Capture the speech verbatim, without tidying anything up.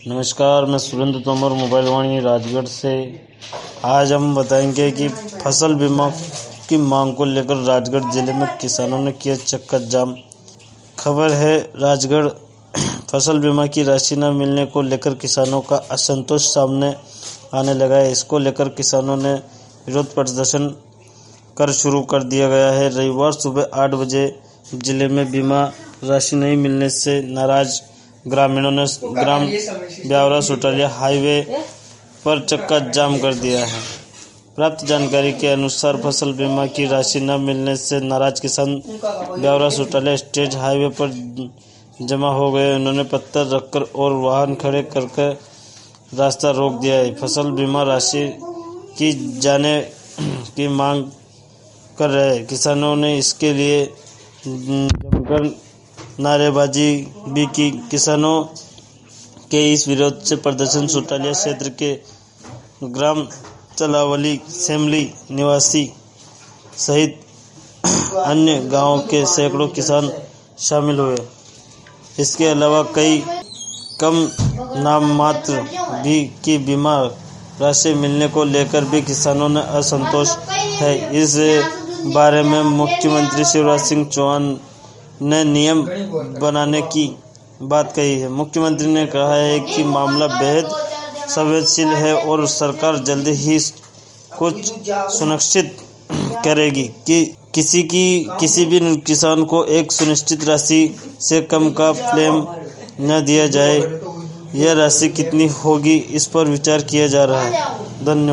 नमस्कार, मैं सुरेंद्र तोमर मोबाइल वाणी राजगढ़ से। आज हम बताएंगे कि फसल बीमा की मांग को लेकर राजगढ़ जिले में किसानों ने किया चक्का जाम। खबर है, राजगढ़ फसल बीमा की राशि न मिलने को लेकर किसानों का असंतोष सामने आने लगा है। इसको लेकर किसानों ने विरोध प्रदर्शन कर शुरू कर दिया गया है। रविवार सुबह आठ बजे जिले में बीमा राशि नहीं मिलने से नाराज ग्रामीणों ने ग्राम ब्यावरा सुटालिया हाईवे पर चक्का जाम कर दिया है। प्राप्त जानकारी के अनुसार फसल बीमा की राशि न मिलने से नाराज किसान ब्यावरा सुटालिया स्टेट हाईवे पर जमा हो गए। उन्होंने पत्थर रखकर और वाहन खड़े करके रास्ता रोक दिया है। फसल बीमा राशि की जाने की मांग कर रहे किसानों ने इसके लिए जमकर नारेबाजी भी की। किसानों के इस विरोध से प्रदर्शन सुटालिया क्षेत्र के ग्राम चलावली सेमली निवासी सहित अन्य गांवों के सैकड़ों किसान शामिल हुए। इसके अलावा कई कम नाममात्र भी की बीमा राशि मिलने को लेकर भी किसानों ने असंतोष है। इस बारे में मुख्यमंत्री शिवराज सिंह चौहान ने नियम बनाने की बात कही है। मुख्यमंत्री ने कहा है कि मामला बेहद संवेदनशील है और सरकार जल्द ही कुछ सुनिश्चित करेगी कि किसी की किसी भी किसान को एक सुनिश्चित राशि से कम का क्लेम न दिया जाए। यह राशि कितनी होगी, इस पर विचार किया जा रहा है। धन्यवाद।